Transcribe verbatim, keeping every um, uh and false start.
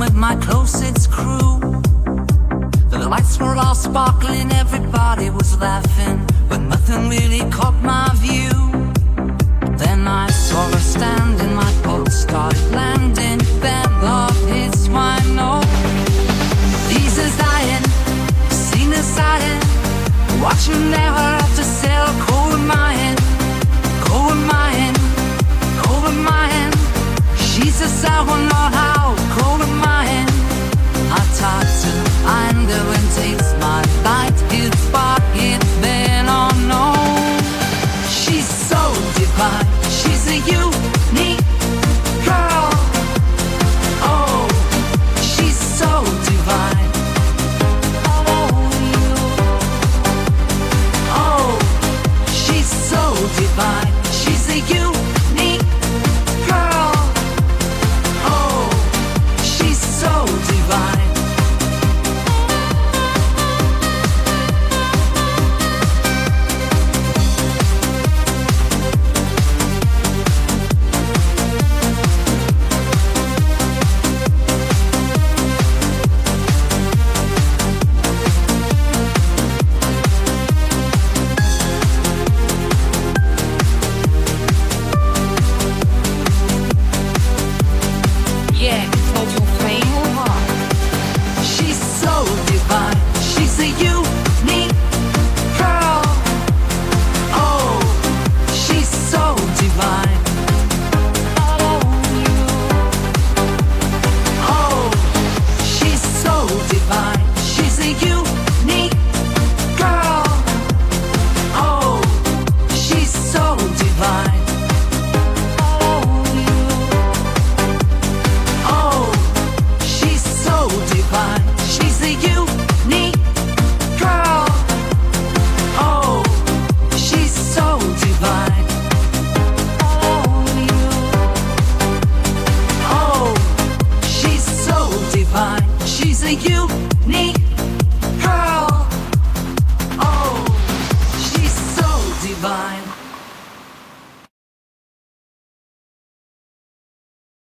with my closest crew. The lights were all sparkling, everybody was laughing, but nothing really caught my view. Then I saw her standing, my pulse started landing. Then love hits my note. These is dying, seen as sighing, watching never have to sell. Cold in my hand, cold in my hand, cold in my hand. She's a sour, not how, cold in my hand. I talk to anger and takes my light. It's spark it, then oh no. She's so divine, she's a unique girl. Oh, she's so divine. Oh, you. Oh, she's so divine, she's a unique girl. Oh, she's so divine. Yeah, hold your flame over. She's so divine, she's a unique girl. Oh, she's so divine. Oh, you. Oh, she's so divine, she's a unique girl. Oh, she's so divine. She's a unique girl. Oh, she's so divine. Oh, you. Oh, she's so divine. She's a unique girl. Oh, she's so divine.